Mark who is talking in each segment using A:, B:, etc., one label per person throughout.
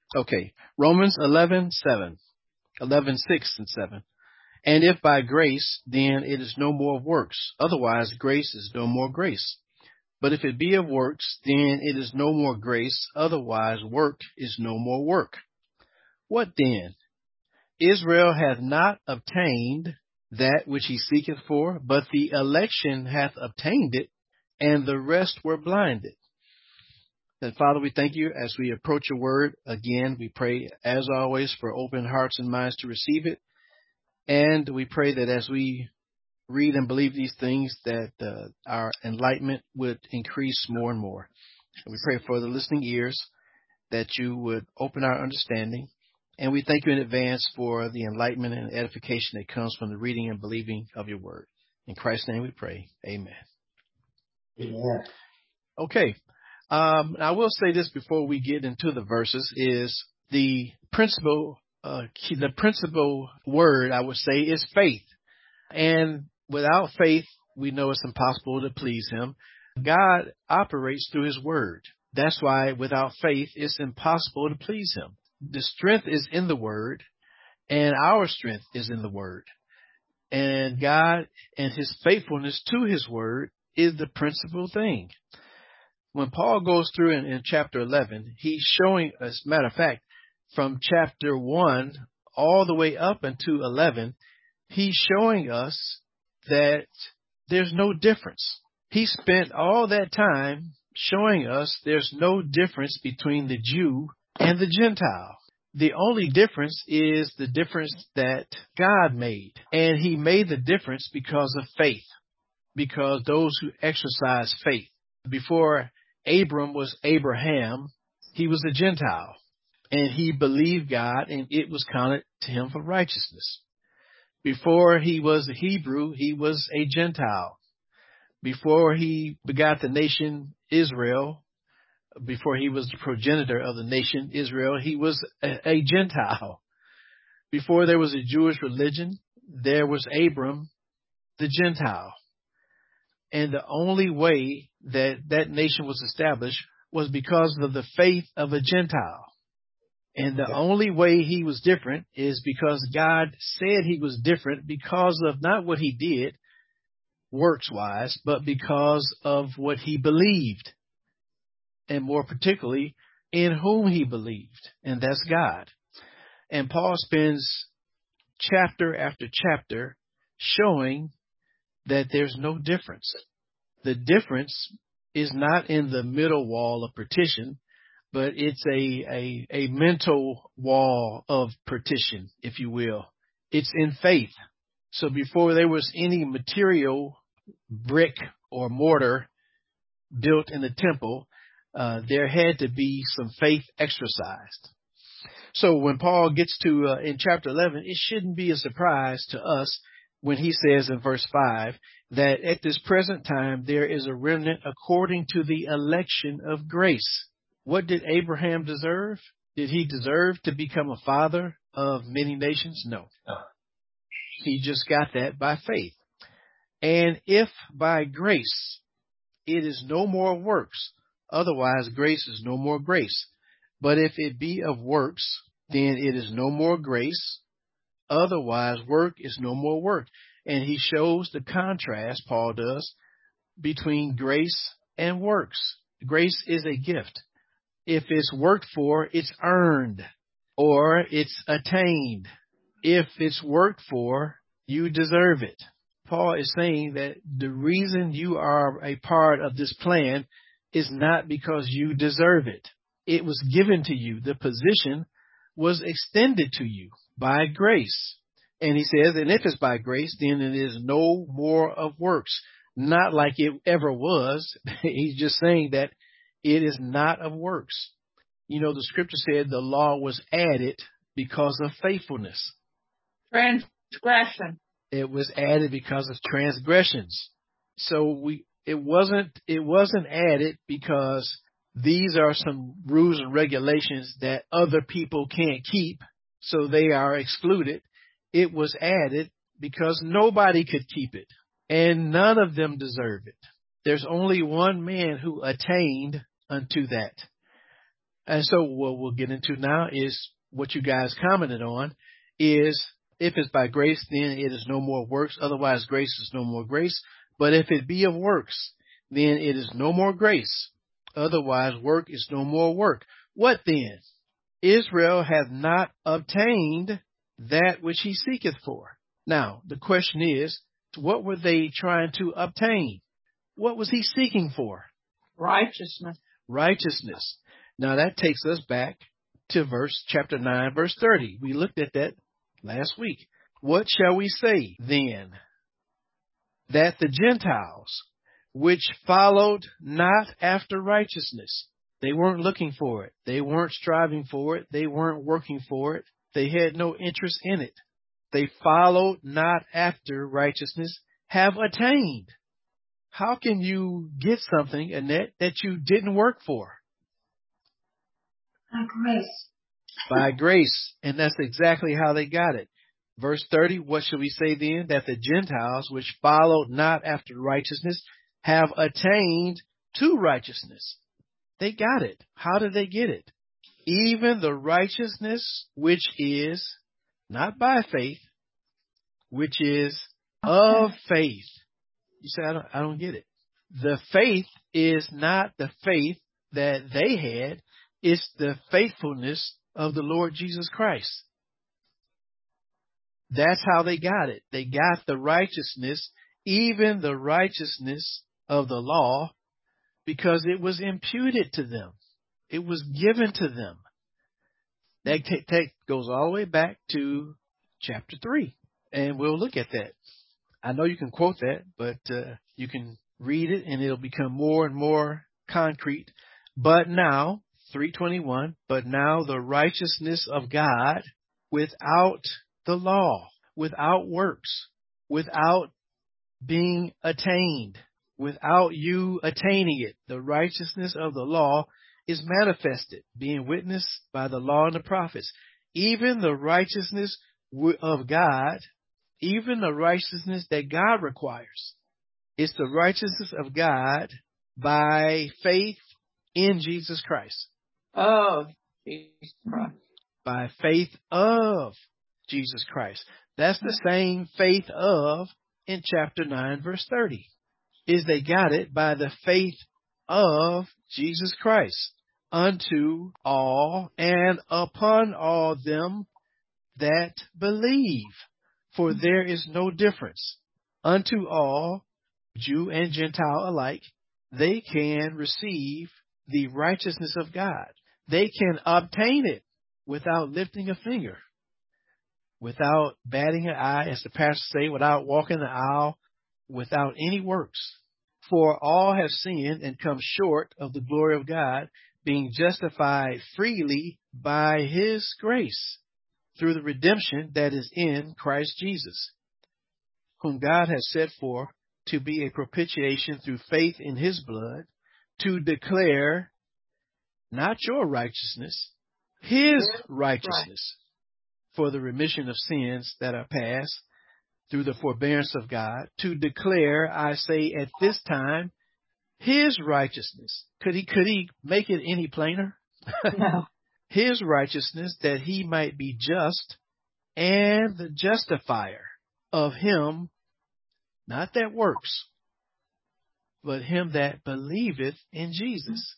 A: Okay. Romans 11:7, 11:6 and 7. And if by grace, then it is no more of works. Otherwise, grace is no more grace. But if it be of works, then it is no more grace. Otherwise, work is no more work. What then? Israel hath not obtained that which he seeketh for, but the election hath obtained it, and the rest were blinded. And Father, we thank you as we approach your word again. We pray, as always, for open hearts and minds to receive it. And we pray that as we read and believe these things, that our enlightenment would increase more and more. And we pray for the listening ears that you would open our understanding. And we thank you in advance for the enlightenment and edification that comes from the reading and believing of your word. In Christ's name we pray. Amen.
B: Amen.
A: Okay. I will say this before we get into the verses is the principal word I would say is faith. And without faith, we know it's impossible to please him. God operates through his word. That's why without faith, it's impossible to please him. The strength is in the word, and our strength is in the word. And God and his faithfulness to his word is the principal thing. When Paul goes through in chapter 11, he's showing, as a matter of fact, from chapter 1 all the way up into 11, he's showing us that there's no difference. He spent all that time showing us there's no difference between the Jew and the Gentile. The only difference is the difference that God made. And he made the difference because of faith, because those who exercise faith. Before Abram was Abraham, he was a Gentile. And he believed God, and it was counted to him for righteousness. Before he was a Hebrew, he was a Gentile. Before he begot the nation Israel, before he was the progenitor of the nation Israel, he was a Gentile. Before there was a Jewish religion, there was Abram, the Gentile. And the only way that that nation was established was because of the faith of a Gentile. And the only way he was different is because God said he was different because of not what he did, works-wise, but because of what he believed. And more particularly, in whom he believed. And that's God. And Paul spends chapter after chapter showing that there's no difference. The difference is not in the middle wall of partition, but it's a mental wall of partition, if you will. It's in faith. So before there was any material brick or mortar built in the temple, there had to be some faith exercised. So when Paul gets to in chapter 11, it shouldn't be a surprise to us when he says in verse 5 that at this present time there is a remnant according to the election of grace. What did Abraham deserve? Did he deserve to become a father of many nations? No. He just got that by faith. And if by grace it is no more works, otherwise grace is no more grace. But if it be of works, then it is no more grace, otherwise work is no more work. And he shows the contrast, Paul does, between grace and works. Grace is a gift. If it's worked for, it's earned or it's attained. If it's worked for, you deserve it. Paul is saying that the reason you are a part of this plan is not because you deserve it. It was given to you. The position was extended to you by grace. And he says, and if it's by grace, then it is no more of works. Not like it ever was. He's just saying that it is not of works. You know, the scripture said the law was added because of faithfulness.
C: Transgression.
A: It was added because of transgressions. So it wasn't added because these are some rules and regulations that other people can't keep, so they are excluded. It was added because nobody could keep it, and none of them deserve it. There's only one man who attained unto that. And so what we'll get into now is what you guys commented on is if it's by grace, then it is no more works. Otherwise, grace is no more grace. But if it be of works, then it is no more grace. Otherwise, work is no more work. What then? Israel hath not obtained that which he seeketh for. Now, the question is, what were they trying to obtain? What was he seeking for?
C: Righteousness.
A: Righteousness. Now that takes us back to chapter 9, verse 30. We looked at that last week. What shall we say then? That the Gentiles, which followed not after righteousness, they weren't looking for it. They weren't striving for it. They weren't working for it. They had no interest in it. They followed not after righteousness, have attained. How can you get something, Annette, that you didn't work for?
B: By grace.
A: By grace. And that's exactly how they got it. Verse 30, what shall we say then? That the Gentiles, which followed not after righteousness, have attained to righteousness. They got it. How did they get it? Even the righteousness which is not by faith, which is of faith. You say, I don't get it. The faith is not the faith that they had. It's the faithfulness of the Lord Jesus Christ. That's how they got it. They got the righteousness, even the righteousness of the law, because it was imputed to them. It was given to them. That goes all the way back to chapter 3, and we'll look at that. I know you can quote that, but you can read it, and it'll become more and more concrete. But now, 3:21, but now the righteousness of God without the law, without works, without being attained, without you attaining it, the righteousness of the law is manifested, being witnessed by the law and the prophets. Even the righteousness of God, even the righteousness that God requires. It's the righteousness of God by faith in Jesus Christ.
C: Oh, Jesus Christ.
A: By faith of Jesus Christ. That's the same faith of in chapter 9, verse 30. Is they got it by the faith of Jesus Christ unto all and upon all them that believe. For there is no difference. Unto all, Jew and Gentile alike, they can receive the righteousness of God. They can obtain it without lifting a finger, without batting an eye, as the pastor say, without walking the aisle, without any works. For all have sinned and come short of the glory of God, being justified freely by his grace, through the redemption that is in Christ Jesus, whom God has set forth to be a propitiation through faith in his blood, to declare not your righteousness, his righteousness, for the remission of sins that are past through the forbearance of God, to declare, I say at this time, his righteousness. Could he make it any plainer?
C: No.
A: His righteousness, that he might be just and the justifier of him, not that works, but him that believeth in Jesus.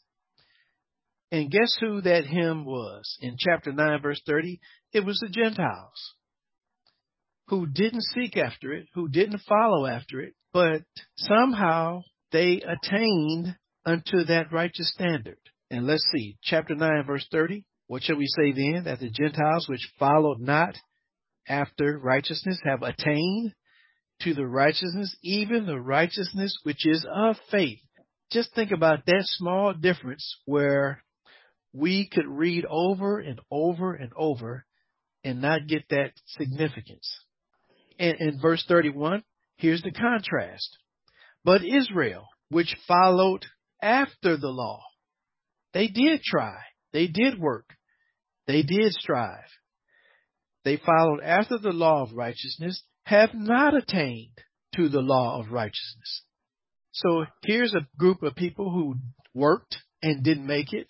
A: And guess who that him was? In chapter 9, verse 30, it was the Gentiles who didn't seek after it, who didn't follow after it, but somehow they attained unto that righteous standard. And let's see, chapter 9, verse 30. What shall we say then? That the Gentiles which followed not after righteousness have attained to the righteousness, even the righteousness which is of faith. Just think about that small difference where we could read over and over and over and not get that significance. And in verse 31, here's the contrast. But Israel, which followed after the law, they did try, they did work, they did strive. They followed after the law of righteousness, have not attained to the law of righteousness. So here's a group of people who worked and didn't make it.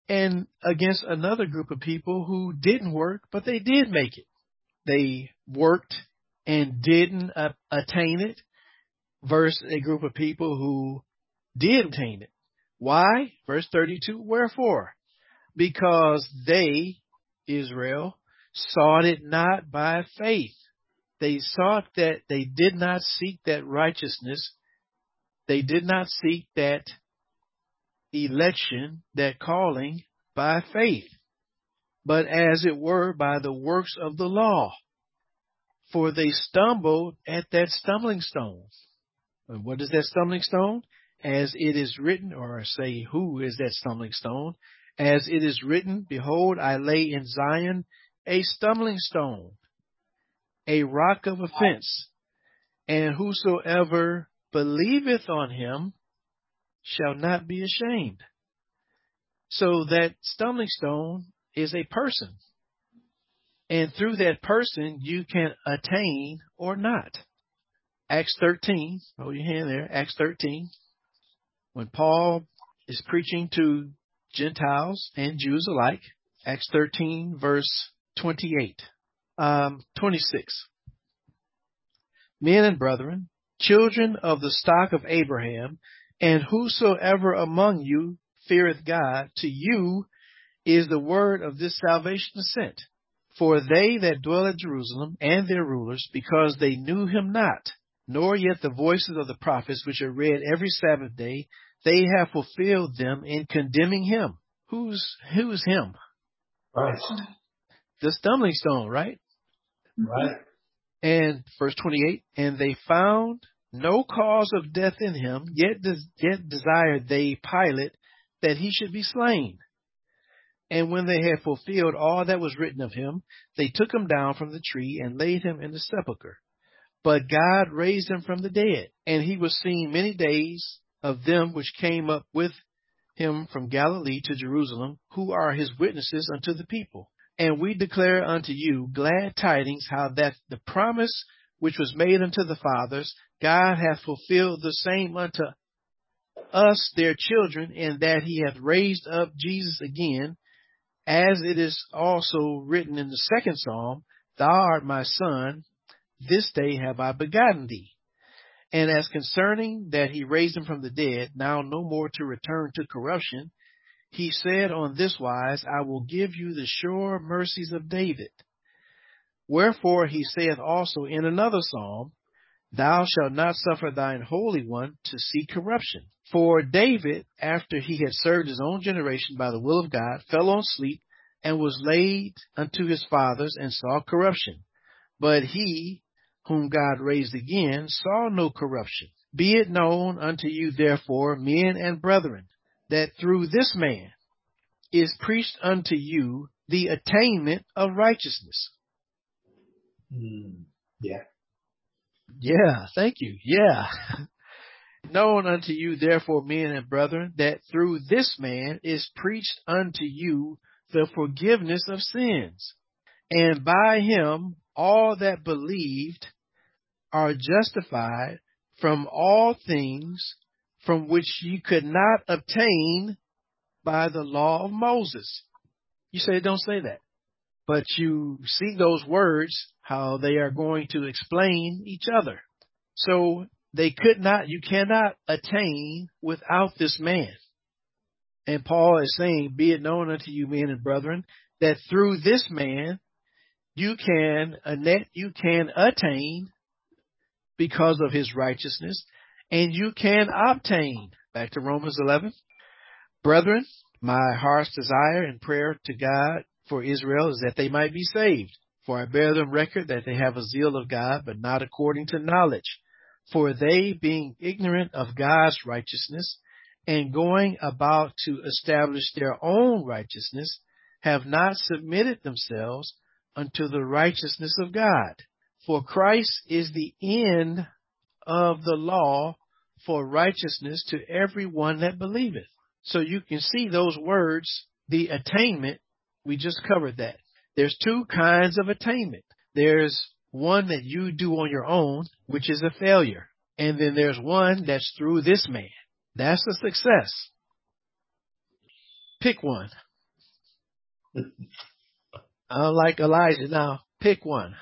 A: and against another group of people who didn't work, but they did make it. They worked and didn't attain it, versus a group of people who did attain it. Why? Verse 32, wherefore? Because they, Israel, sought it not by faith. They sought that, they did not seek that righteousness. They did not seek that election, that calling by faith, but as it were by the works of the law. For they stumbled at that stumbling stone. And what is that stumbling stone? As it is written, or say, who is that stumbling stone? As it is written, behold, I lay in Zion a stumbling stone, a rock of offense, and whosoever believeth on him shall not be ashamed. So that stumbling stone is a person. And through that person, you can attain or not. Acts 13, hold your hand there, Acts 13, when Paul is preaching to Gentiles and Jews alike, Acts 13, verse 26. Men and brethren, children of the stock of Abraham, and whosoever among you feareth God, to you is the word of this salvation sent. For they that dwell at Jerusalem and their rulers, because they knew him not, nor yet the voices of the prophets which are read every Sabbath day, they have fulfilled them in condemning him. Who's him?
B: Christ.
A: The stumbling stone, right?
B: Right.
A: And verse 28, and they found no cause of death in him, yet desired they Pilate that he should be slain. And when they had fulfilled all that was written of him, they took him down from the tree and laid him in the sepulchre. But God raised him from the dead, and he was seen many days of them which came up with him from Galilee to Jerusalem, who are his witnesses unto the people. And we declare unto you glad tidings, how that the promise which was made unto the fathers, God hath fulfilled the same unto us their children, in that he hath raised up Jesus again, as it is also written in the second psalm, Thou art my son, this day have I begotten thee. And as concerning that he raised him from the dead, now no more to return to corruption, he said on this wise, I will give you the sure mercies of David. Wherefore he saith also in another psalm, Thou shalt not suffer thine Holy One to see corruption. For David, after he had served his own generation by the will of God, fell on sleep, and was laid unto his fathers, and saw corruption. But he, whom God raised again, saw no corruption. Be it known unto you, therefore, men and brethren, that through this man is preached unto you the attainment of righteousness.
B: Yeah.
A: Yeah, thank you. Yeah. Known unto you, therefore, men and brethren, that through this man is preached unto you the forgiveness of sins. And by him all that believed are justified from all things from which you could not obtain by the law of Moses. You say, don't say that. But you see those words, how they are going to explain each other. So you cannot attain without this man. And Paul is saying, be it known unto you, men and brethren, that through this man you can attain because of his righteousness, and you can obtain. Back to Romans 11. Brethren, my heart's desire and prayer to God for Israel is that they might be saved. For I bear them record that they have a zeal of God, but not according to knowledge. For they, being ignorant of God's righteousness, and going about to establish their own righteousness, have not submitted themselves unto the righteousness of God. For Christ is the end of the law for righteousness to every one that believeth. So you can see those words, the attainment, we just covered that. There's two kinds of attainment. There's one that you do on your own, which is a failure. And then there's one that's through this man. That's a success. Pick one. Unlike Elijah. Now, pick one.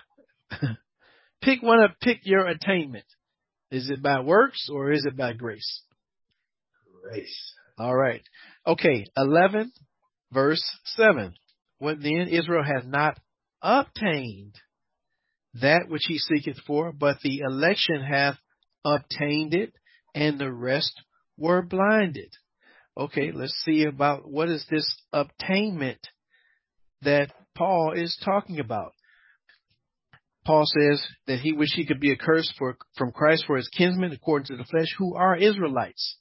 A: Pick one. Pick your attainment. Is it by works or is it by grace?
B: Grace.
A: All right. Okay. 11, verse 7. What then? Israel hath not obtained that which he seeketh for, but the election hath obtained it, and the rest were blinded. Okay, let's see about what is this obtainment that Paul is talking about. Paul says that he wished he could be accursed from Christ for his kinsmen according to the flesh, who are Israelites,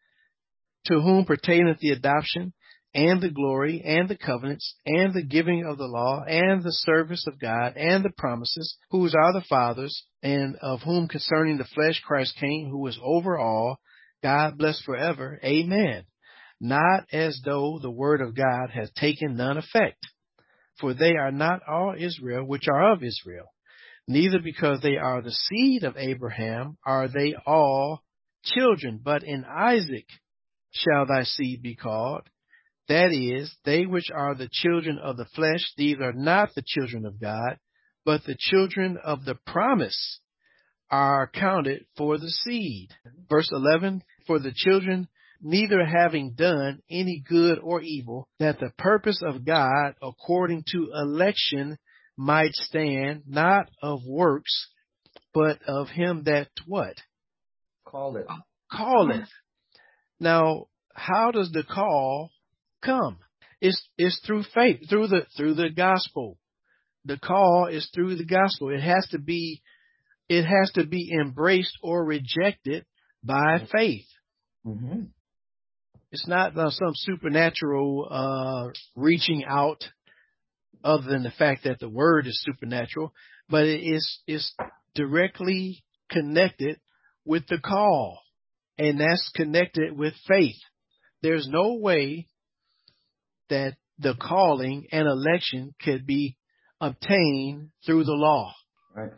A: to whom pertaineth the adoption and the glory and the covenants and the giving of the law and the service of God and the promises, whose are the fathers, and of whom concerning the flesh Christ came, who is over all, God bless forever. Amen. Not as though the word of God has taken none effect. For they are not all Israel which are of Israel, neither because they are the seed of Abraham are they all children, but in Isaac shall thy seed be called. That is, they which are the children of the flesh, these are not the children of God, but the children of the promise are counted for the seed. Verse 11, for the children, neither having done any good or evil, that the purpose of God according to election might stand, not of works, but of him that what?
B: Calleth.
A: Calleth. Now, how does the call come? It's through faith, through the gospel. The call is through the gospel. It has to be embraced or rejected by faith.
B: Mm-hmm.
A: It's not some supernatural reaching out, other than the fact that the word is supernatural, but it's directly connected with the call, and that's connected with faith. There's no way that the calling and election could be obtained through the law.
B: Right.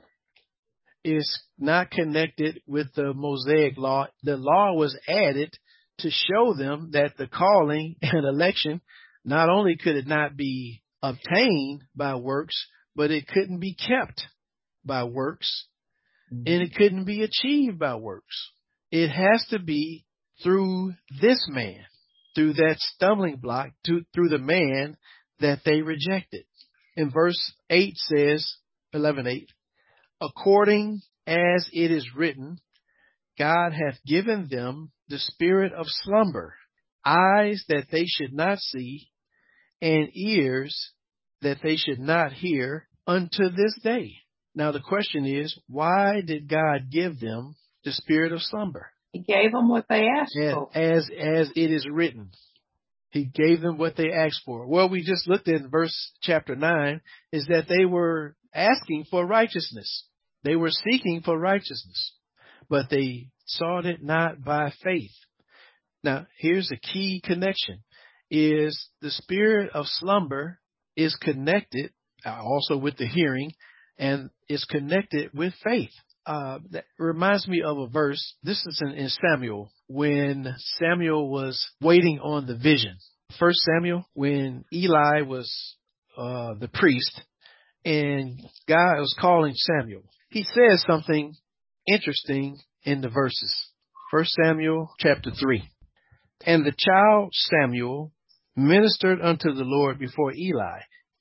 A: It's not connected with the Mosaic law. The law was added to show them that the calling and election, not only could it not be obtained by works, but it couldn't be kept by works, and it couldn't be achieved by works. It has to be through this man, through that stumbling block, through the man that they rejected. In verse 8 says, 11:8, according as it is written, God hath given them the spirit of slumber, eyes that they should not see, and ears that they should not hear unto this day. Now the question is, why did God give them the spirit of slumber?
C: He gave them what they asked for.
A: As it is written. He gave them what they asked for. Well, we just looked at in chapter 9, is that they were asking for righteousness. They were seeking for righteousness, but they sought it not by faith. Now, here's the key connection, is the spirit of slumber is connected also with the hearing, and is connected with faith. That reminds me of a verse. This is in Samuel, when Samuel was waiting on the vision. 1 Samuel, when Eli was the priest, and God was calling Samuel. He says something interesting in the verses. 1 Samuel chapter 3. And the child Samuel ministered unto the Lord before Eli,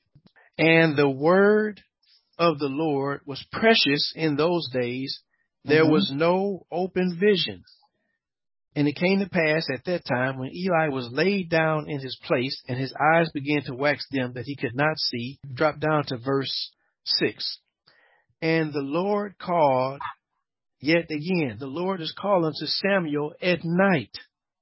A: and the word of the Lord was precious in those days. There was no open vision. And it came to pass at that time, when Eli was laid down in his place, and his eyes began to wax dim, that he could not see. Drop down to verse 6. And the Lord called yet again. The Lord is calling to Samuel at night.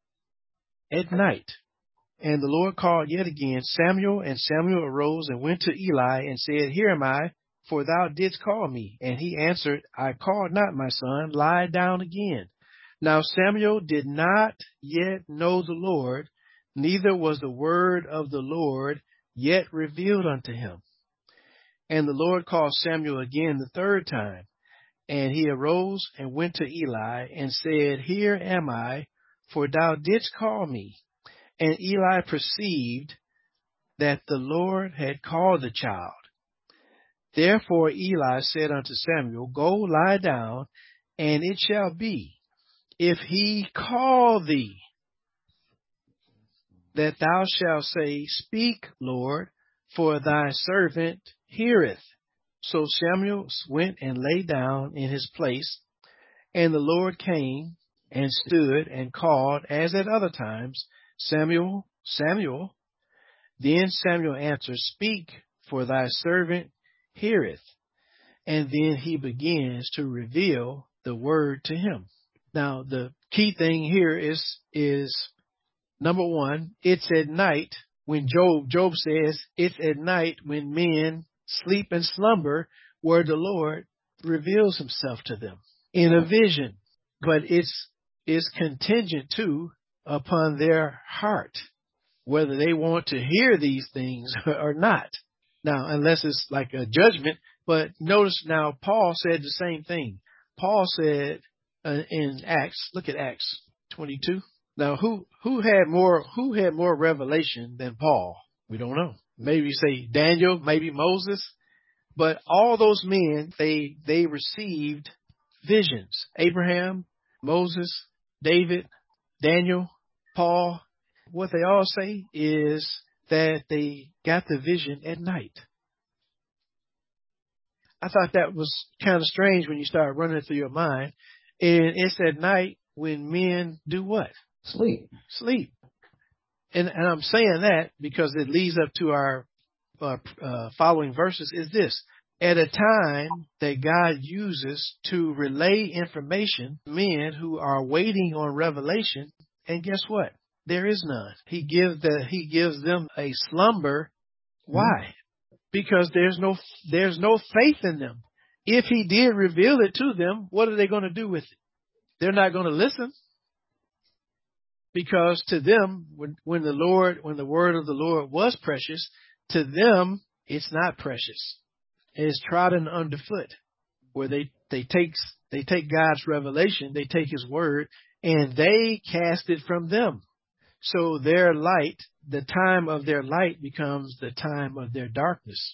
A: At night. And the Lord called yet again Samuel, and Samuel arose and went to Eli and said, Here am I, for thou didst call me. And he answered, I called not, my son, lie down again. Now Samuel did not yet know the Lord, neither was the word of the Lord yet revealed unto him. And the Lord called Samuel again the third time. And he arose and went to Eli and said, Here am I, for thou didst call me. And Eli perceived that the Lord had called the child. Therefore Eli said unto Samuel, Go lie down, and it shall be, if he call thee, that thou shalt say, Speak, Lord, for thy servant heareth. So Samuel went and lay down in his place, and the Lord came and stood and called, as at other times, Samuel, Samuel. Then Samuel answered, Speak, for thy servant heareth. And then he begins to reveal the word to him. Now, the key thing here is number one, it's at night when Job says, it's at night when men sleep and slumber, where the Lord reveals himself to them in a vision. But it's contingent too upon their heart, whether they want to hear these things or not. Now, unless it's like a judgment, but notice now Paul said the same thing. Paul said in Acts, look at Acts 22. Now, who had more revelation than Paul? We don't know. Maybe say Daniel, maybe Moses, but all those men, they received visions. Abraham, Moses, David, Daniel, Paul. What they all say is that they got the vision at night. I thought that was kind of strange when you start running it through your mind. And it's at night when men do what?
B: Sleep.
A: And I'm saying that because it leads up to our following verses is this. At a time that God uses to relay information, men who are waiting on revelation, and guess what? There is none. He gives them a slumber. Why? Because there's no faith in them. If he did reveal it to them, what are they going to do with it? They're not going to listen. Because to them, when the word of the Lord was precious, to them it's not precious. It's trodden underfoot. Where they take God's revelation, they take his word, and they cast it from them. So their light, the time of their light becomes the time of their darkness.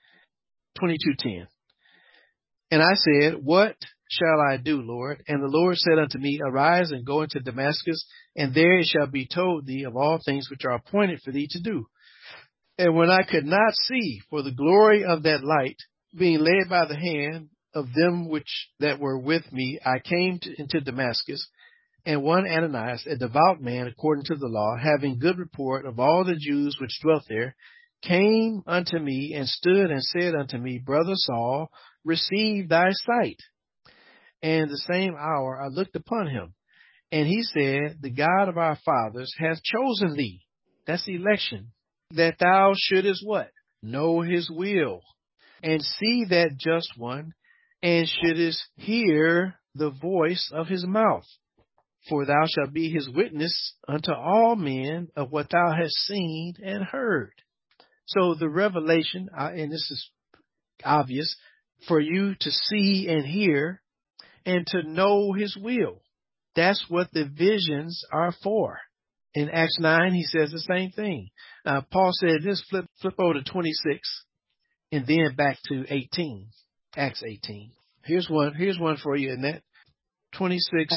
A: 22:10. And I said, What shall I do, Lord? And the Lord said unto me, Arise and go into Damascus, and there it shall be told thee of all things which are appointed for thee to do. And when I could not see for the glory of that light, being led by the hand of them that were with me, I came into Damascus. And one Ananias, a devout man according to the law, having good report of all the Jews which dwelt there, came unto me and stood and said unto me, Brother Saul, receive thy sight. And the same hour I looked upon him, and he said, The God of our fathers hath chosen thee. That's the election. That thou shouldest what? Know his will, and see that just one, and shouldest hear the voice of his mouth. For thou shalt be his witness unto all men of what thou hast seen and heard. So the revelation, and this is obvious, for you to see and hear and to know his will. That's what the visions are for. In Acts 9, he says the same thing. Paul said this, flip over to 26 and then back to 18, Acts 18. Here's one for you in that 26,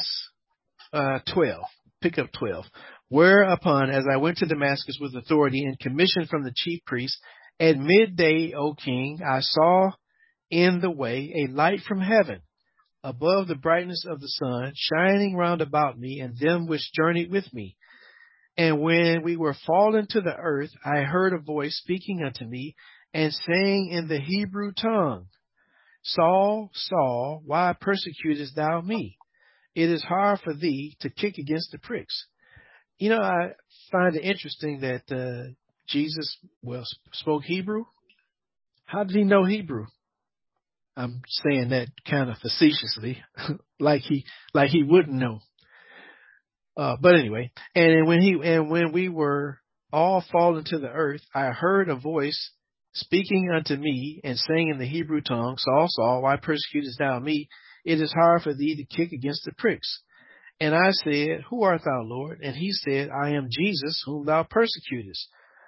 A: 12. Pick up 12. Whereupon, as I went to Damascus with authority and commission from the chief priests, at midday, O king, I saw in the way a light from heaven, above the brightness of the sun, shining round about me and them which journeyed with me. And when we were fallen to the earth, I heard a voice speaking unto me and saying in the Hebrew tongue, Saul, Saul, why persecutest thou me? It is hard for thee to kick against the pricks. You know, I find it interesting that Jesus spoke Hebrew. How did he know Hebrew? I'm saying that kind of facetiously, like he wouldn't know. But anyway, and when we were all fallen to the earth, I heard a voice speaking unto me and saying in the Hebrew tongue, Saul, Saul, why persecutest thou me? It is hard for thee to kick against the pricks. And I said, Who art thou, Lord? And he said, I am Jesus, whom thou persecutest.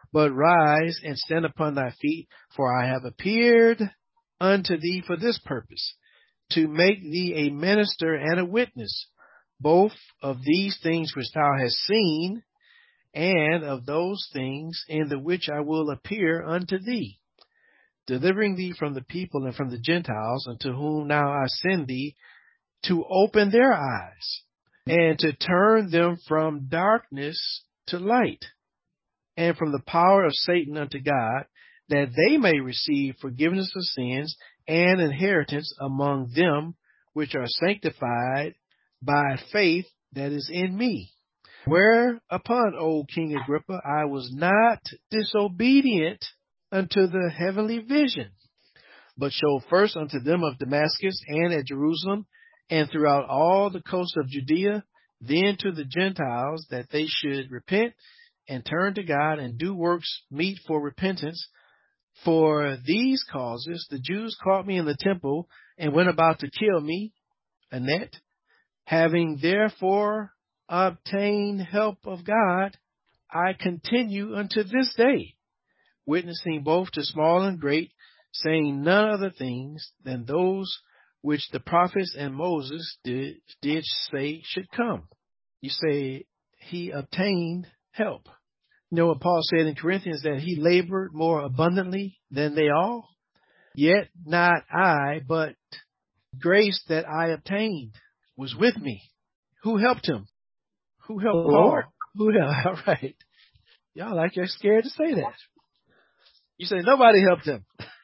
A: but rise and stand upon thy feet, for I have appeared unto thee for this purpose, to make thee a minister and a witness, both of these things which thou hast seen, and of those things in the which I will appear unto thee, delivering thee from the people and from the Gentiles, unto whom now I send thee, to open their eyes, and to turn them from darkness to light, and from the power of Satan unto God, that they may receive forgiveness of sins and inheritance among them which are sanctified by faith that is in me. Whereupon, O King Agrippa, I was not disobedient unto the heavenly vision, but showed first unto them of Damascus and at Jerusalem and throughout all the coast of Judea, then to the Gentiles, that they should repent and turn to God and do works meet for repentance. For these causes the Jews caught me in the temple and went about to kill me, Annette. Having therefore obtained help of God, I continue unto this day, witnessing both to small and great, saying none other things than those which the prophets and Moses did say should come. You say he obtained help. You know what Paul said in Corinthians, that he labored more abundantly than they all? Yet not I, but grace that I obtained was with me. Who helped him? Who helped Paul? Who helped? All right. Y'all like you're scared to say that. You say nobody helped him.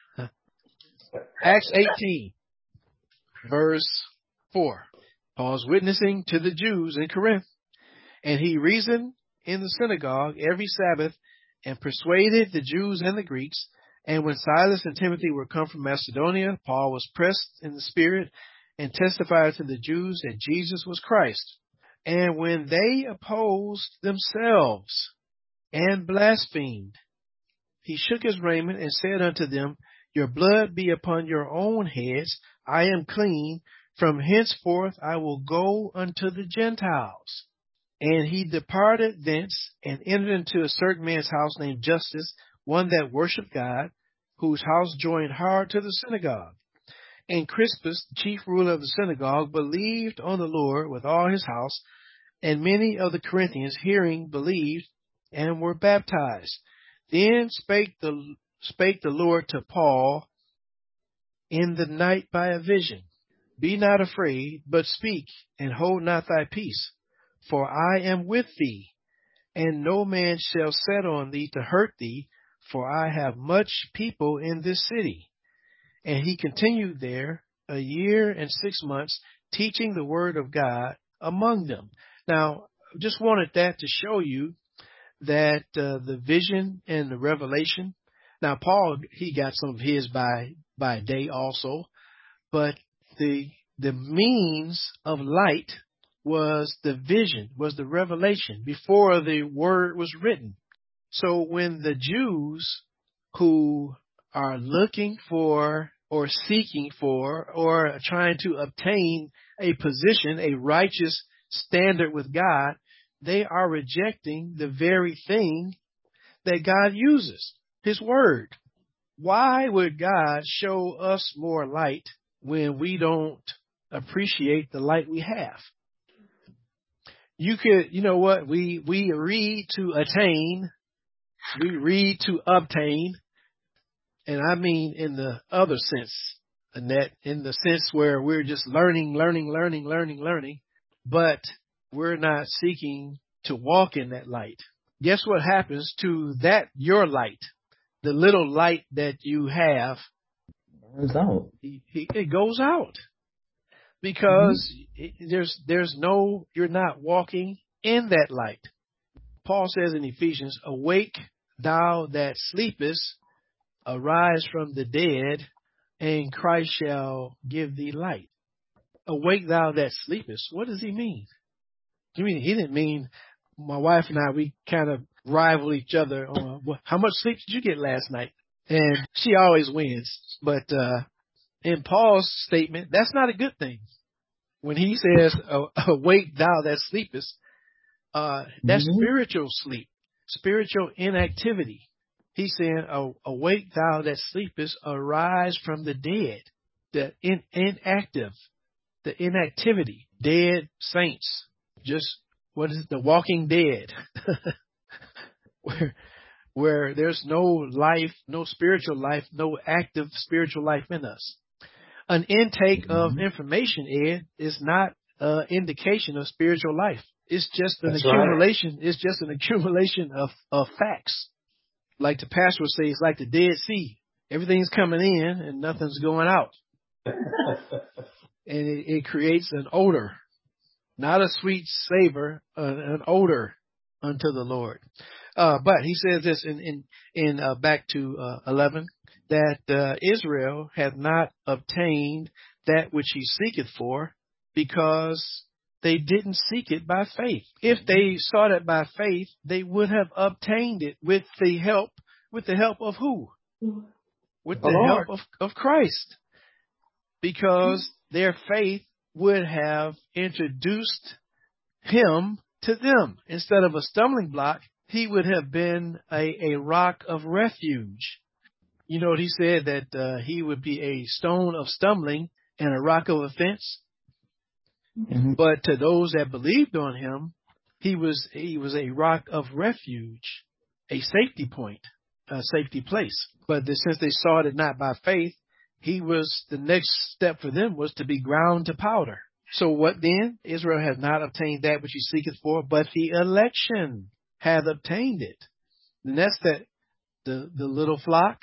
A: Acts 18, verse 4. Paul's witnessing to the Jews in Corinth, and he reasoned in the synagogue every Sabbath and persuaded the Jews and the Greeks. And when Silas and Timothy were come from Macedonia, Paul was pressed in the spirit and testified to the Jews that Jesus was Christ. And when they opposed themselves and blasphemed, he shook his raiment and said unto them, Your blood be upon your own heads. I am clean. From henceforth I will go unto the Gentiles. And he departed thence and entered into a certain man's house named Justus, one that worshipped God, whose house joined hard to the synagogue. And Crispus, the chief ruler of the synagogue, believed on the Lord with all his house, and many of the Corinthians, hearing, believed and were baptized. Then spake the Lord to Paul in the night by a vision, Be not afraid, but speak, and hold not thy peace. For I am with thee, and no man shall set on thee to hurt thee, for I have much people in this city. And he continued there 1 year and 6 months, teaching the word of God among them. Now, just wanted that to show you that the vision and the revelation. Now, Paul, he got some of his by day also, but the means of light was the vision, was the revelation before the word was written. So when the Jews who are looking for or seeking for or trying to obtain a position, a righteous standard with God, they are rejecting the very thing that God uses, his word. Why would God show us more light when we don't appreciate the light we have? You know what? We read to attain, we read to obtain, and I mean in the other sense, Annette, in the sense where we're just learning, but we're not seeking to walk in that light. Guess what happens to that, your light, the little light that you have?
B: Burns out.
A: It goes out. Because there's no, you're not walking in that light. Paul says in Ephesians, Awake thou that sleepest, arise from the dead, and Christ shall give thee light. Awake thou that sleepest. What does he mean? You mean he didn't mean my wife and I, we kind of rival each other on how much sleep did you get last night? And she always wins. But in Paul's statement, that's not a good thing. When he says, Awake thou that sleepest, that's spiritual sleep, spiritual inactivity. He's saying, awake thou that sleepest, arise from the dead, the inactive, the inactivity, dead saints. Just, what is it? The walking dead. where there's no life, no spiritual life, no active spiritual life in us. An intake of information, Ed, is not an indication of spiritual life. It's just an accumulation. Right. It's just an accumulation of facts. Like the pastor would say, it's like the Dead Sea. Everything's coming in and nothing's going out. And it creates an odor, not a sweet savor, an odor unto the Lord. But he says this in back to 11, that Israel hath not obtained that which he seeketh for, because they didn't seek it by faith. If they sought it by faith, they would have obtained it with the help of who? With the help of Christ. Because their faith would have introduced him to them. Instead of a stumbling block, he would have been a rock of refuge. You know what he said, that he would be a stone of stumbling and a rock of offense. Mm-hmm. But to those that believed on him, he was a rock of refuge, a safety point, a safety place. But since they sought it not by faith, the next step for them was to be ground to powder. So what then? Israel has not obtained that which he seeketh for, but the election hath obtained it. And that's the little flock.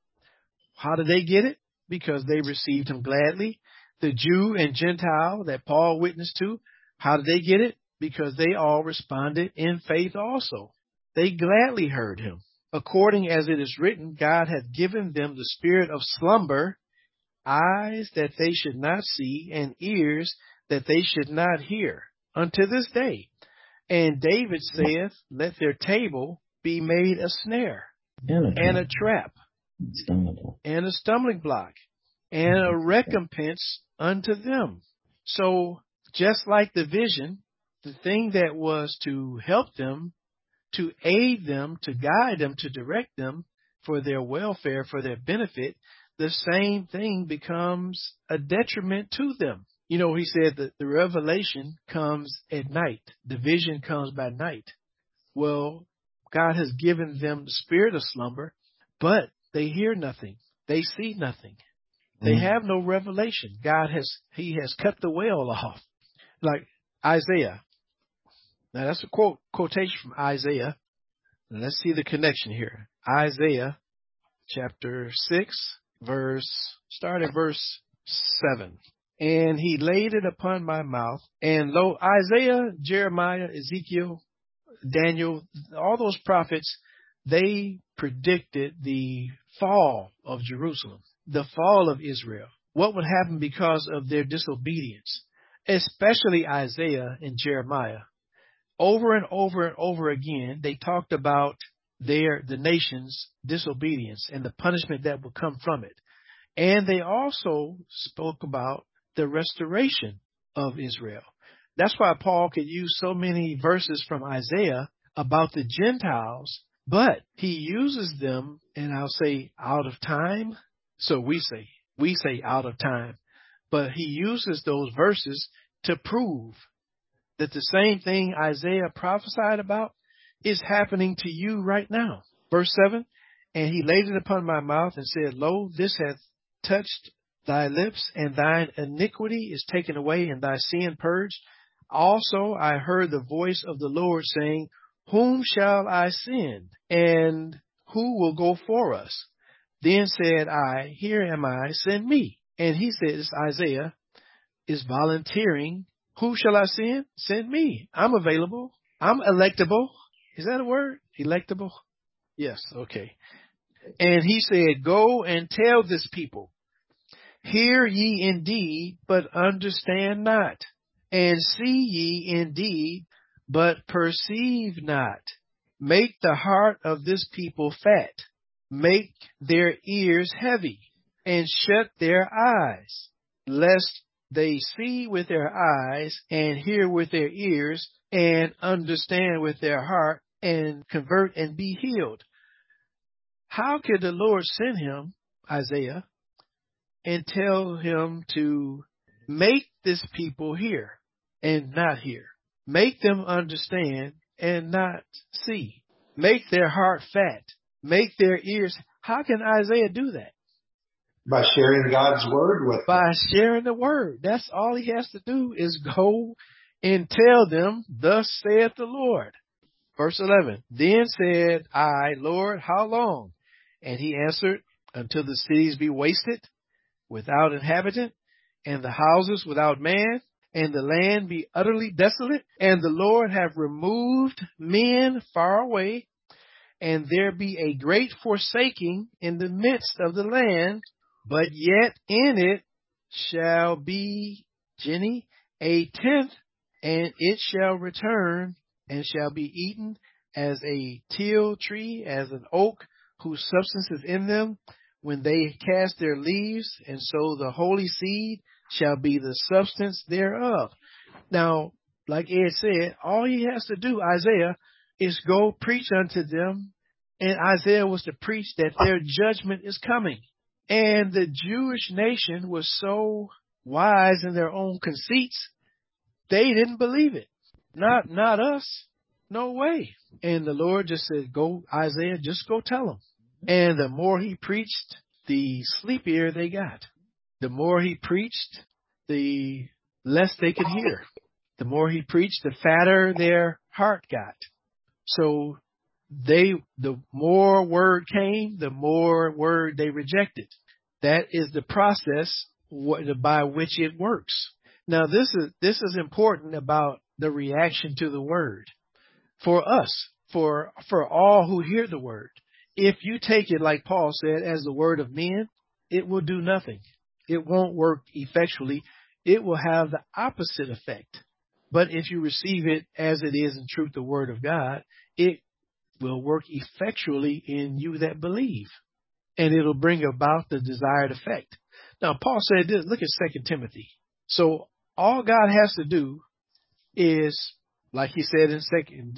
A: How did they get it? Because they received him gladly. The Jew and Gentile that Paul witnessed to, how did they get it? Because they all responded in faith also. They gladly heard him. According as it is written, God hath given them the spirit of slumber, eyes that they should not see, and ears that they should not hear, unto this day. And David saith, let their table be made a snare, and a trap, and a stumbling block, and a recompense unto them. So just like the vision, the thing that was to help them, to aid them, to guide them, to direct them for their welfare, for their benefit, the same thing becomes a detriment to them. You know, he said that the revelation comes at night. The vision comes by night. Well, God has given them the spirit of slumber, but they hear nothing. They see nothing. They have no revelation. He has cut the veil off. Like Isaiah. Now that's a quotation from Isaiah. And let's see the connection here. Isaiah chapter 6, start at verse 7. And he laid it upon my mouth. And lo, Isaiah, Jeremiah, Ezekiel, Daniel, all those prophets, they predicted the fall of Jerusalem, the fall of Israel, what would happen because of their disobedience, especially Isaiah and Jeremiah. Over and over and over again, they talked about the nation's disobedience and the punishment that would come from it. And they also spoke about the restoration of Israel. That's why Paul could use so many verses from Isaiah about the Gentiles, but he uses them, and I'll say out of time. So we say out of time, but he uses those verses to prove that the same thing Isaiah prophesied about is happening to you right now. Verse 7, and he laid it upon my mouth and said, lo, this hath touched thy lips, and thine iniquity is taken away, and thy sin purged. Also I heard the voice of the Lord saying, whom shall I send, and who will go for us? Then said I, here am I, send me. And he says, Isaiah is volunteering. Who shall I send? Send me. I'm available. I'm electable. Is that a word? Electable? Yes. Okay. And he said, go and tell this people, hear ye indeed, but understand not. And see ye indeed, but perceive not. Make the heart of this people fat. Make their ears heavy, and shut their eyes, lest they see with their eyes, and hear with their ears, and understand with their heart, and convert and be healed. how could the Lord send him, Isaiah, and tell him to make this people hear and not hear, make them understand and not see, make their heart fat, make their ears? How can Isaiah do that?
D: By sharing God's word with them.
A: By sharing the word. That's all he has to do, is go and tell them, thus saith the Lord. Verse 11, then said I, Lord, how long? And he answered, until the cities be wasted, without inhabitant, and the houses without man, and the land be utterly desolate, and the Lord have removed men far away, and there be a great forsaking in the midst of the land, but yet in it shall be, Jenny, a tenth, and it shall return and shall be eaten as a teil tree, as an oak whose substance is in them, when they cast their leaves, and so the holy seed shall be the substance thereof. Now, like Ed said, all he has to do, Isaiah, is go preach unto them, and Isaiah was to preach that their judgment is coming. And the Jewish nation was so wise in their own conceits, they didn't believe it. Not us. No way. And the Lord just said, go, Isaiah, just go tell them. And the more he preached, the sleepier they got. The more he preached, the less they could hear. The more he preached, the fatter their heart got. So the more word came, the more word they rejected. That is the process by which it works. Now, this is important about the reaction to the word. For us, for all who hear the word, if you take it, like Paul said, as the word of men, it will do nothing. It won't work effectually. It will have the opposite effect. But if you receive it as it is in truth, the word of God, it will work effectually in you that believe. And it'll bring about the desired effect. Now, Paul said this, look at 2 Timothy. So all God has to do is, like he said in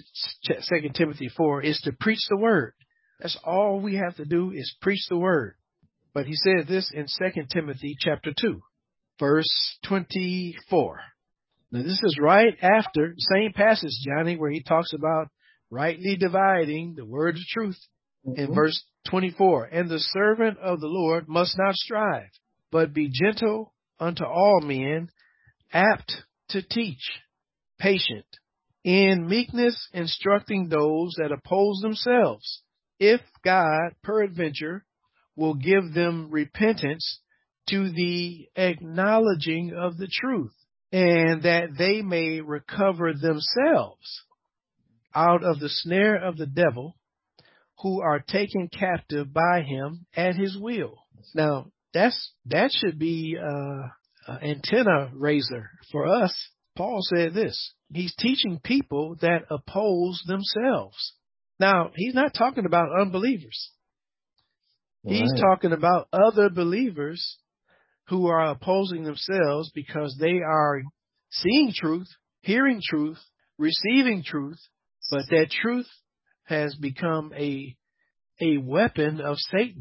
A: 2 Timothy 4, is to preach the word. That's all we have to do, is preach the word. But he said this in 2 Timothy chapter 2, verse 24. Now, this is right after the same passage, Johnny, where he talks about rightly dividing the word of truth. In verse 24, and the servant of the Lord must not strive, but be gentle unto all men, apt to teach, patient, in meekness instructing those that oppose themselves, if God peradventure will give them repentance to the acknowledging of the truth, and that they may recover themselves out of the snare of the devil, who are taken captive by him at his will. Now, that should be an antenna raiser for us. Paul said this. He's teaching people that oppose themselves. Now, he's not talking about unbelievers. Right. He's talking about other believers who are opposing themselves because they are seeing truth, hearing truth, receiving truth, but that truth has become a weapon of Satan.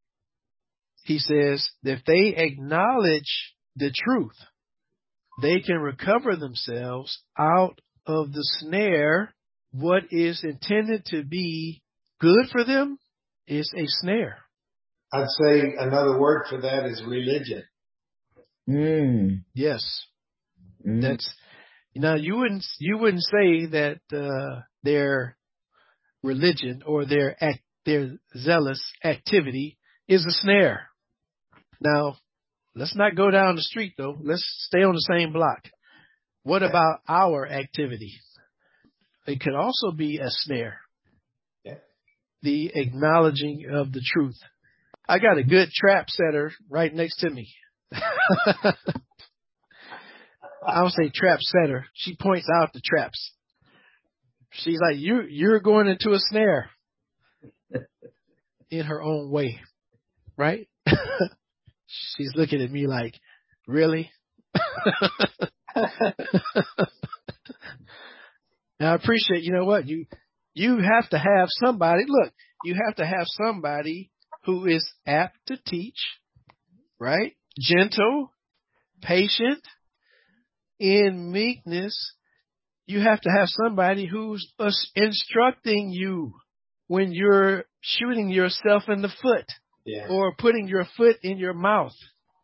A: He says that if they acknowledge the truth, they can recover themselves out of the snare. What is intended to be good for them is a snare.
D: I'd say another word for that is religion.
A: Yes. That's, now you wouldn't say that their religion or their zealous activity is a snare. Now, let's not go down the street though. Let's stay on the same block. What about our activity? It could also be a snare. Yeah. The acknowledging of the truth. I got a good trap setter right next to me. I don't say trap setter. She points out the traps. She's like, you're going into a snare in her own way, right? She's looking at me like, really? Now I appreciate, you know what? You have to have somebody. Look, you have to have somebody who is apt to teach, right? Gentle, patient, in meekness. You have to have somebody who's instructing you when you're shooting yourself in the foot or putting your foot in your mouth.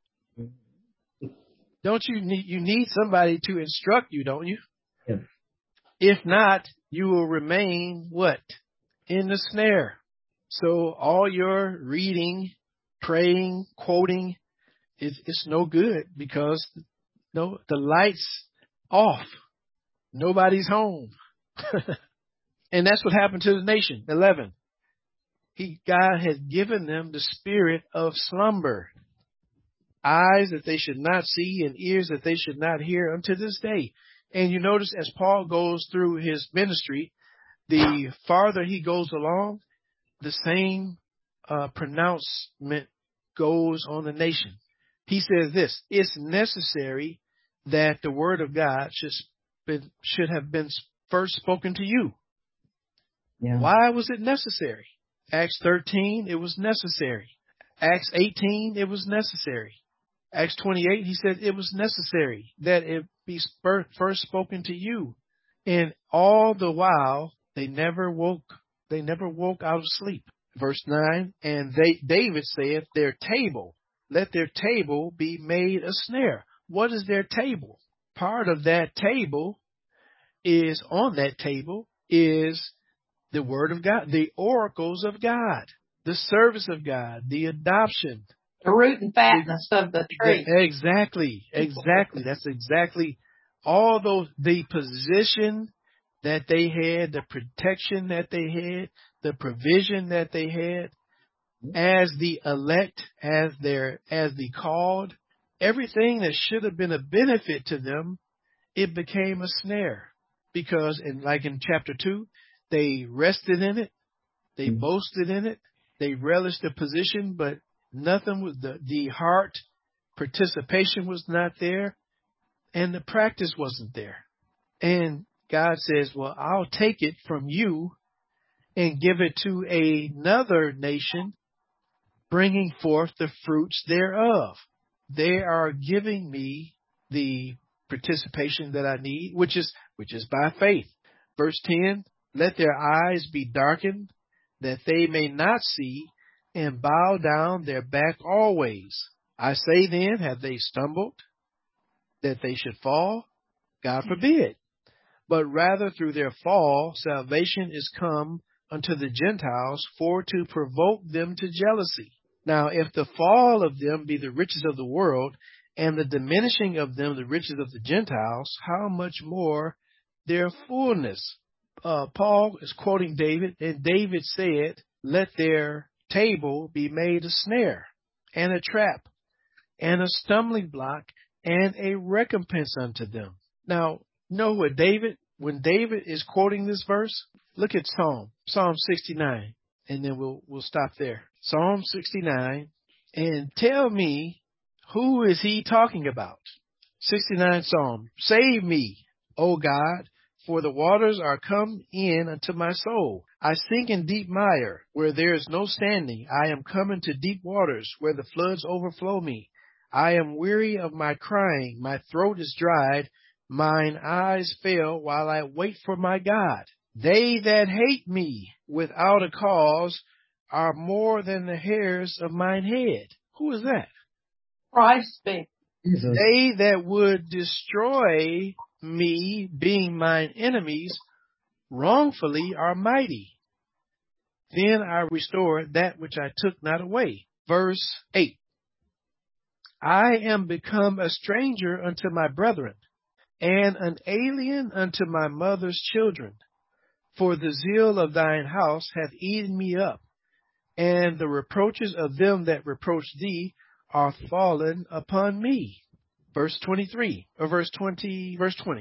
A: Don't you need somebody to instruct you, don't you?
B: Yeah.
A: If not, you will remain what? In the snare. So all your reading, praying, quoting, it's no good because the light's off. Nobody's home. And that's what happened to the nation. 11. God had given them the spirit of slumber. Eyes that they should not see and ears that they should not hear unto this day. And you notice as Paul goes through his ministry, the farther he goes along, the same pronouncement goes on the nation. He says this, it's necessary that the word of God should have been first spoken to you.
B: Yeah.
A: Why was it necessary? Acts 13, it was necessary. Acts 18, it was necessary. Acts 28, he said it was necessary that it be first spoken to you. And all the while, they never woke out of sleep. Verse 9, and David saith, let their table be made a snare. What is their table? Part of that table is the word of God, the oracles of God, the service of God, the adoption.
C: The root and fatness of the tree.
A: Exactly. That's exactly all the position that they had, the protection that they had, the provision that they had as the elect, as the called, everything that should have been a benefit to them, it became a snare because like in chapter 2, they rested in it. They boasted in it. They relished the position, but nothing was the heart participation was not there, and the practice wasn't there. And God says, well, I'll take it from you and give it to another nation, bringing forth the fruits thereof. They are giving me the participation that I need, which is by faith. Verse 10, let their eyes be darkened, that they may not see, and bow down their back always. I say then, have they stumbled, that they should fall? God forbid. But rather through their fall, salvation is come unto the Gentiles for to provoke them to jealousy. Now, if the fall of them be the riches of the world, and the diminishing of them the riches of the Gentiles, how much more their fullness? Paul is quoting David, and David said, let their table be made a snare, and a trap, and a stumbling block, and a recompense unto them. Now, know what when David is quoting this verse, look at Psalm 69, and then we'll stop there. Psalm 69, and tell me, who is he talking about? 69 Psalm, save me, O God, for the waters are come in unto my soul. I sink in deep mire, where there is no standing. I am come into deep waters, where the floods overflow me. I am weary of my crying. My throat is dried. Mine eyes fail while I wait for my God. They that hate me without a cause are more than the hairs of mine head. Who is that?
C: Christ speaks.
A: They that would destroy me, being mine enemies, wrongfully are mighty. Then I restore that which I took not away. Verse 8. I am become a stranger unto my brethren, and an alien unto my mother's children. For the zeal of thine house hath eaten me up, and the reproaches of them that reproach thee are fallen upon me. Verse 23, or verse 20.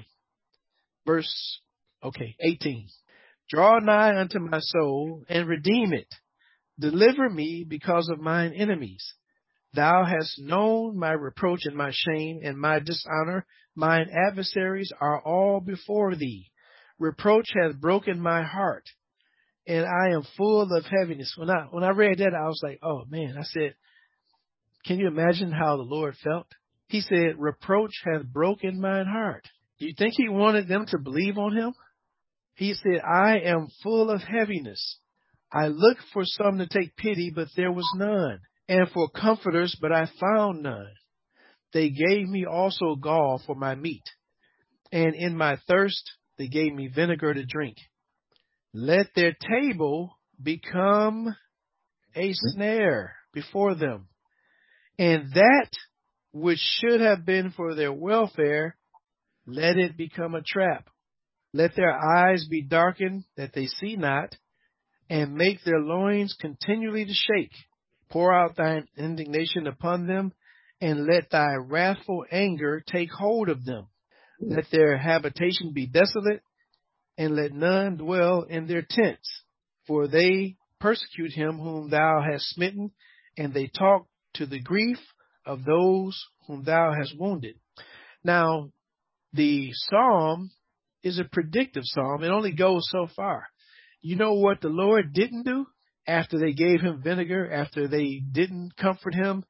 A: Verse 18. Draw nigh unto my soul, and redeem it. Deliver me because of mine enemies. Thou hast known my reproach and my shame and my dishonor. Mine adversaries are all before thee. Reproach hath broken my heart, and I am full of heaviness. When I read that, I was like, oh man, I said, can you imagine how the Lord felt? He said, reproach hath broken mine heart. Do you think he wanted them to believe on him? He said, I am full of heaviness. I looked for some to take pity, but there was none, and for comforters, but I found none. They gave me also gall for my meat, and in my thirst they gave me vinegar to drink. Let their table become a snare before them, and that which should have been for their welfare, let it become a trap. Let their eyes be darkened that they see not, and make their loins continually to shake. Pour out thine indignation upon them, and let thy wrathful anger take hold of them. Let their habitation be desolate, and let none dwell in their tents. For they persecute him whom thou hast smitten, and they talk to the grief of those whom thou hast wounded. Now, the psalm is a predictive psalm. It only goes so far. You know what the Lord didn't do after they gave him vinegar, after they didn't comfort him,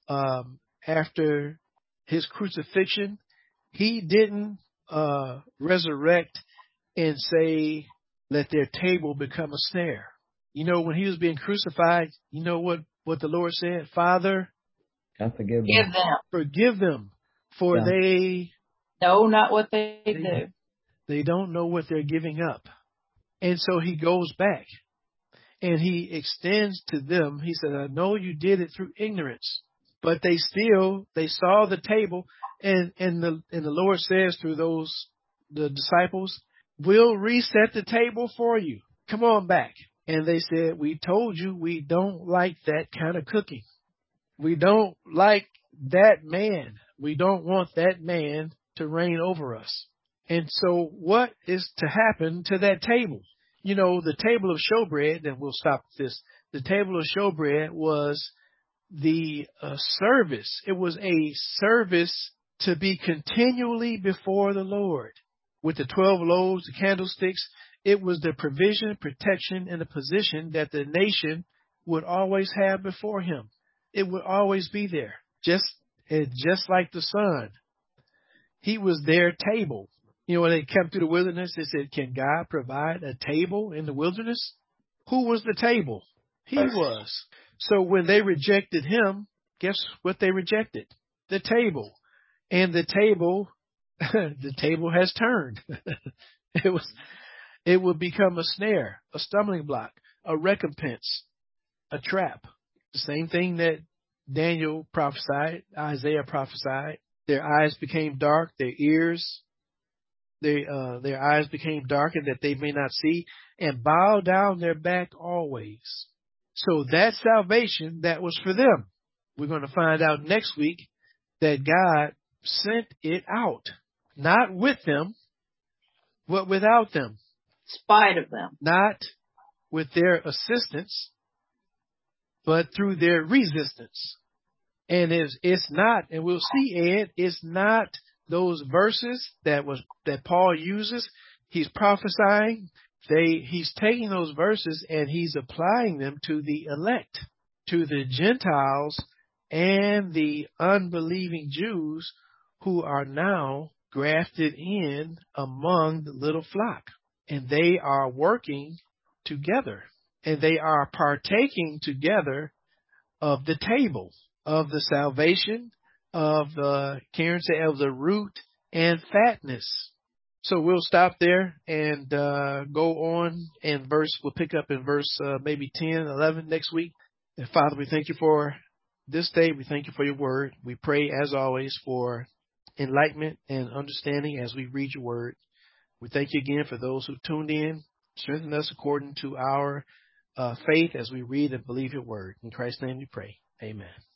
A: after his crucifixion? He didn't resurrect and say, let their table become a snare. You know, when he was being crucified, you know what the Lord said? Father,
B: I forgive
C: Give them.
A: forgive them, for
B: Yeah.
A: they
C: Know not what they do.
A: They don't know what they're giving up. And so he goes back and he extends to them. He said, I know you did it through ignorance, but they saw the table, and the Lord says through the disciples, we'll reset the table for you. Come on back. And they said, we told you we don't like that kind of cooking. We don't like that man. We don't want that man to reign over us. And so what is to happen to that table? You know, the table of showbread, and we'll stop this. The table of showbread was the service. It was a service to be continually before the Lord. With the 12 loaves, the candlesticks, it was the provision, protection, and the position that the nation would always have before him. It would always be there. Just like the sun. He was their table. You know, when they came through the wilderness, they said, can God provide a table in the wilderness? Who was the table? He was. So when they rejected him, guess what they rejected? The table. And the table has turned. It will become a snare, a stumbling block, a recompense, a trap. The same thing that Daniel prophesied, Isaiah prophesied. Their eyes became dark, their eyes became darkened that they may not see, and bow down their back always. So that salvation, that was for them. We're going to find out next week that God sent it out, not with them, but without them.
C: In spite of them.
A: Not with their assistance, but through their resistance. And it's not, and we'll see, Ed, it's not those verses that Paul uses. He's prophesying. He's taking those verses and he's applying them to the elect, to the Gentiles and the unbelieving Jews who are now grafted in among the little flock. And they are working together, and they are partaking together of the table, of the salvation, of the root and fatness. So we'll stop there and go on in we'll pick up in verse maybe 10, 11 next week. And Father, we thank you for this day. We thank you for your word. We pray, as always, for enlightenment and understanding as we read your word. We thank you again for those who tuned in. Strengthen us according to our faith as we read and believe your word. In Christ's name we pray. Amen.